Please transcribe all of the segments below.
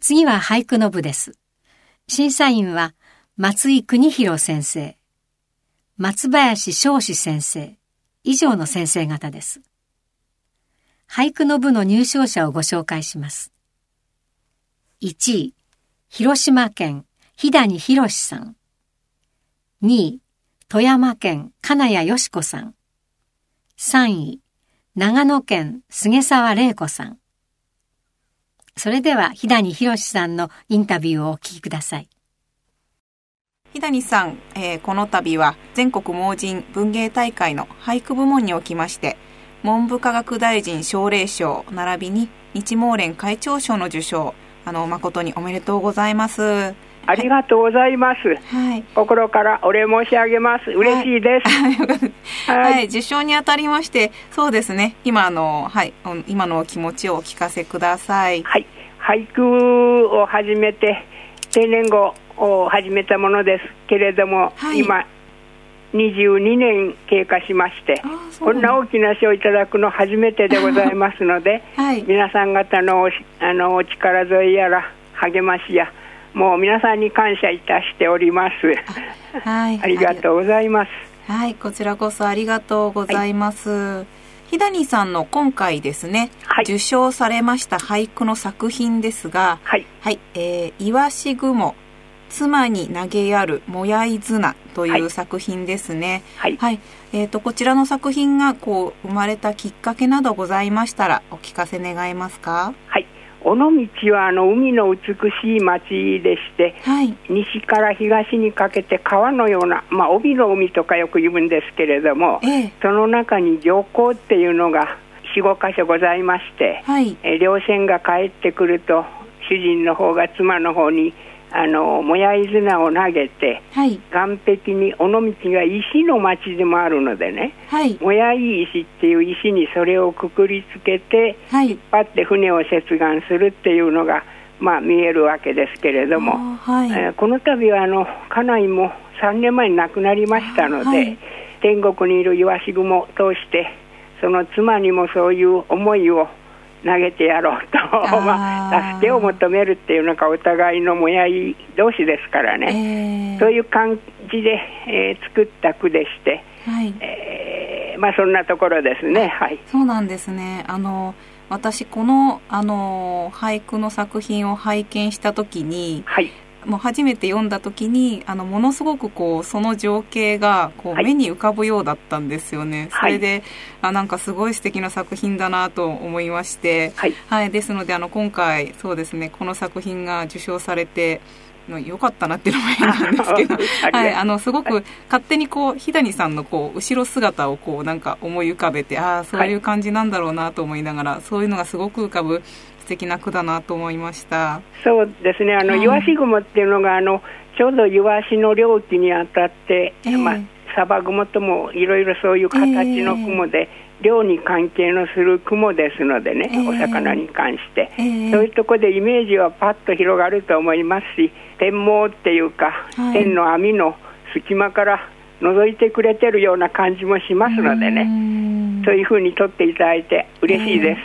次は俳句の部です。審査員は松井邦弘先生、松林昌司先生、以上の先生方です。俳句の部の入賞者をご紹介します。1位、広島県日谷博さん。2位、富山県金谷よし子さん。3位、長野県菅沢玲子さん。それでは日谷博さんのインタビューをお聞きください。 日谷さん、この度は全国盲人文芸大会の俳句部門におきまして文部科学大臣奨励賞並びに日盲連会長賞の受賞、誠におめでとうございます。 ありがとうございます、はい、心からお礼申し上げます。嬉しいです、 はいはい、受賞にあたりまして、そうですね、今の気持ちをお聞かせください。 はい、俳句を始めて定年後を始めたものですけれども、はい、今22年経過しまして、こんな大きな賞をいただくの初めてでございますので、はい、皆さん方のお力添えやら励ましやもう皆さんに感謝いたしております。はい、ありがとうございます。 はい、こちらこそありがとうございます。はい、日谷さんの今回ですね、はい、受賞されました俳句の作品ですが、はいはい、イワシグモ妻に投げやるもやい綱という作品ですね。はいはいはい、こちらの作品が生まれたきっかけなどございましたらお聞かせ願えますか。 はい、尾道は海の美しい町でして、はい、西から東にかけて川のような、帯の海とかよく言うんですけれども、その中に漁港っていうのが 4,5 箇所ございまして、はい、漁船が帰ってくると主人の方が妻の方にもやい綱を投げて、はい、岸壁に尾道が石の町でもあるのでね、はい、もやい石っていう石にそれをくくりつけて、はい、引っ張って船を接岸するっていうのが、見えるわけですけれども、はい、この度は家内も3年前に亡くなりましたので、はい、天国にいるイワシグモを通してその妻にもそういう思いを投げてやろうと助けを求めるっていうのがお互いのもやい同士ですからね、そういう感じで、作った句でして、はい、そんなところですね。はい、 そうなんですね。私この、俳句の作品を拝見したときに、はい、もう初めて読んだ時にものすごくその情景が目に浮かぶようだったんですよね。それでなんかすごい素敵な作品だなと思いまして、はいはい、ですので今回そうですね、この作品が受賞されてよかったなっていうのも変なんですけどはい、すごく勝手に日谷さんの後ろ姿をなんか思い浮かべて、そういう感じなんだろうなと思いながら、そういうのがすごく浮かぶ素敵な句だなと思いました。 そうですね、イワシグモっていうのがちょうどイワシの漁期にあたって、サバグモともいろいろそういう形の雲で、漁に関係のする雲ですのでね、お魚に関して、そういうところでイメージはパッと広がると思いますし、天網っていうか、天の網の隙間から覗いてくれてるような感じもしますのでね、そういうふうに撮っていただいて嬉しいです。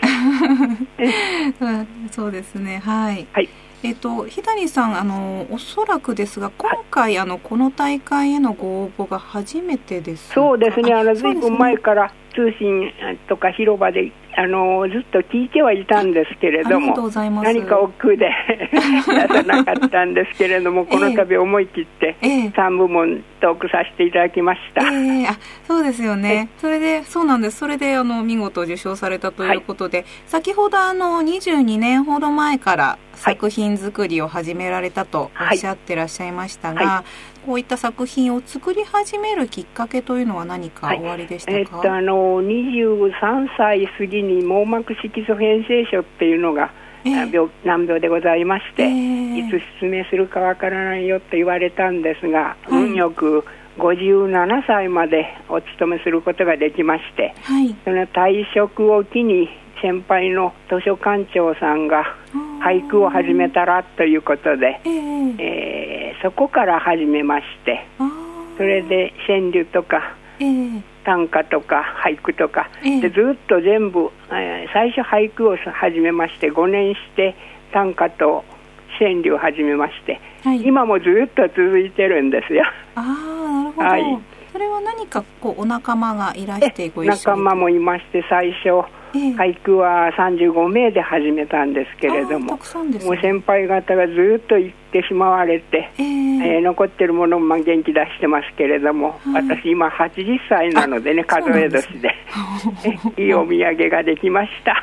そうですね、はい、はい、日谷さんおそらくですが今回、この大会へのご応募が初めてですか。 そうですね、ずいぶん前から通信とか広場でずっと聞いてはいたんですけれども、何か億劫で出さなかったんですけれども、この度思い切って3部門トークさせていただきました。 そうですよね、それでそうなんです。それで見事受賞されたということで、はい、先ほど22年ほど前から作品作りを始められたとおっしゃってらっしゃいましたが、はい、こういった作品を作り始めるきっかけというのは何かおありでしたか。 23歳過ぎに網膜色素変性症っていうのが、難病でございまして、いつ失明するかわからないよと言われたんですが、運よく57歳までお勤めすることができまして、はい、その退職を機に先輩の図書館長さんが俳句を始めたらということで、そこから始めまして、それで川柳とか、短歌とか俳句とか、でずっと全部、最初俳句を始めまして5年して短歌と川柳を始めまして、今もずっと続いてるんですよ。 なるほど。それは何かお仲間がいらしてご一緒に？ 仲間もいまして、最初俳句は35名で始めたんですけれども、 たくさんですね。 もう先輩方がずっと行ってしまわれて、残ってるものも元気出してますけれども、私今80歳なのでね、数え年でいいお土産ができました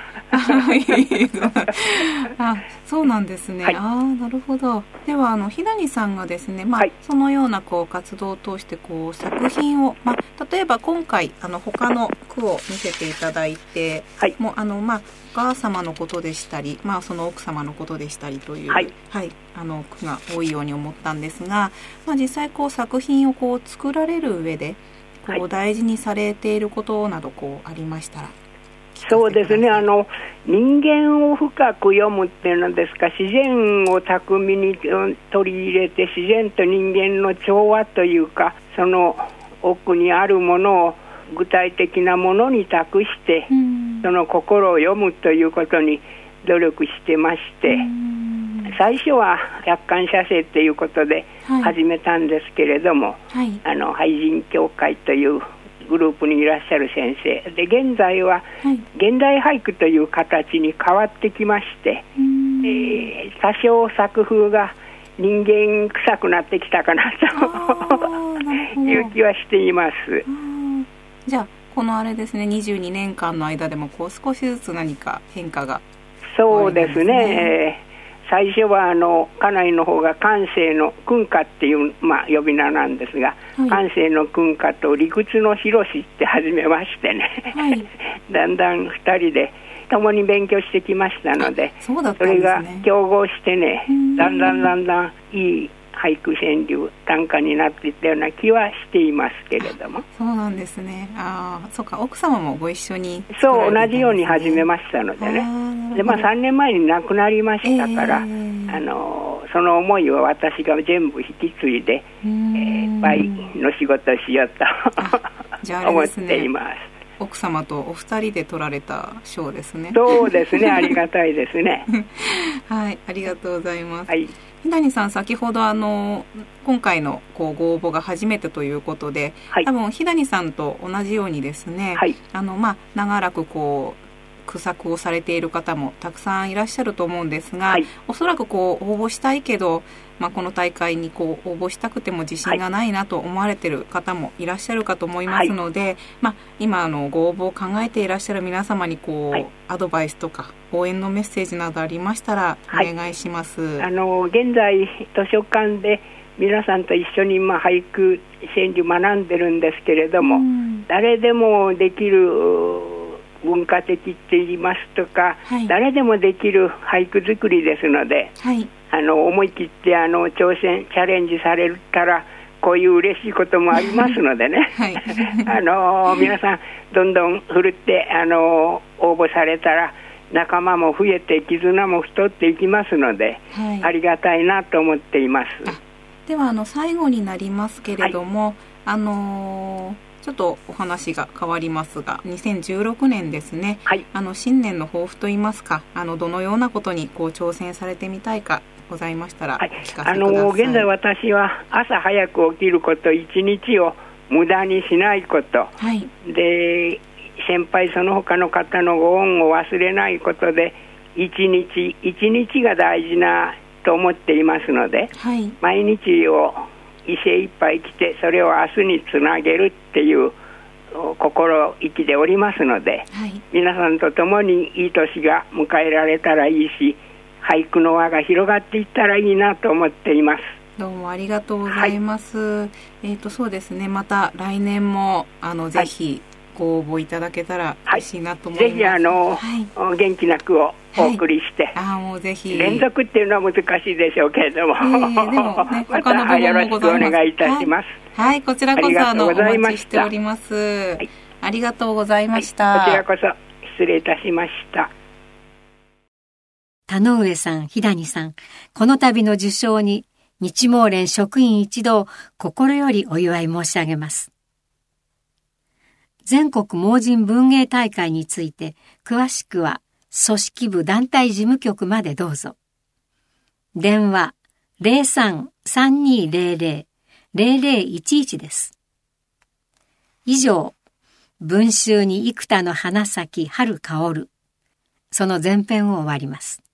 そうなんですね。なるほど。では日谷さんがですね、そのような活動を通して作品を、例えば今回他の句を見せていただいて、もうお母様のことでしたり、その奥様のことでしたりという、句が多いように思ったんですが、実際作品を作られる上で大事にされていることなどありましたら。 そうですね、人間を深く読むっていうのですか、自然を巧みに取り入れて、自然と人間の調和というか、その奥にあるものを具体的なものに託して、その心を読むということに努力してまして、最初は百貫写生ということで始めたんですけれども、俳人協会というグループにいらっしゃる先生で、現在は現代俳句という形に変わってきまして、多少作風が人間臭くなってきたかなという気はしています。 じゃあこのあれですね、22年間の間でも少しずつ何か変化が。 そうですね、最初は家内の方が感性の訓歌っていう、呼び名なんですが、感性の訓歌と理屈の広しって始めましてね、だんだん2人で共に勉強してきましたので、それが競合してね、だんだんいい俳句川柳短歌になっていったような気はしていますけれども。 そうなんですね。そうか、奥様もご一緒に、 そう同じように始めましたのでね。で3年前に亡くなりましたから、その思いを私が全部引き継いで、倍の仕事をしようと思っています。 奥様とお二人で取られた賞ですね。 そうですね、ありがたいですねはい、ありがとうございます。日谷さん、先ほど今回のご応募が初めてということで、多分日谷さんと同じようにですね、長らく句作をされている方もたくさんいらっしゃると思うんですが、おそらく応募したいけど、この大会に応募したくても自信がないなと思われている方もいらっしゃるかと思いますので、今ご応募を考えていらっしゃる皆様にアドバイスとか応援のメッセージなどありましたらお願いします。 現在図書館で皆さんと一緒に俳句川柳学んでるんですけれども、誰でもできる文化的って言いますとか、誰でもできる俳句作りですので、思い切って挑戦チャレンジされたらこういう嬉しいこともありますのでね皆さんどんどん振るって応募されたら仲間も増えて絆も太っていきますので、ありがたいなと思っています。 では最後になりますけれども、ちょっとお話が変わりますが、2016年ですね、新年の抱負といいますか、どのようなことに挑戦されてみたいかございましたらお聞かせください。 現在私は朝早く起きること、一日を無駄にしないこと、で先輩その他の方のご恩を忘れないことで、一日一日が大事なと思っていますので、毎日を威勢いっぱい生きて、それを明日につなげるっていう心意気でおりますので、皆さんと共にいい年が迎えられたらいいし、俳句の輪が広がっていったらいいなと思っています。 どうもありがとうございます。そうですね、また来年もぜひご応募いただけたら嬉しいなと思います。 ぜひ元気な句をお送りして、 もうぜひ連続っていうのは難しいでしょうけれども、 でもね、他の部分もございます。 よろしくお願いいたします。 こちらこそお待ちしております。ありがとうございました。 こちらこそ失礼いたしました。 田上さん、日谷さん、この度の受賞に日毛連職員一同心よりお祝い申し上げます。全国盲人文芸大会について詳しくは組織部団体事務局までどうぞ。 電話 03-3200-0011 です。以上、文集に幾多の花咲春香る、その前編を終わります。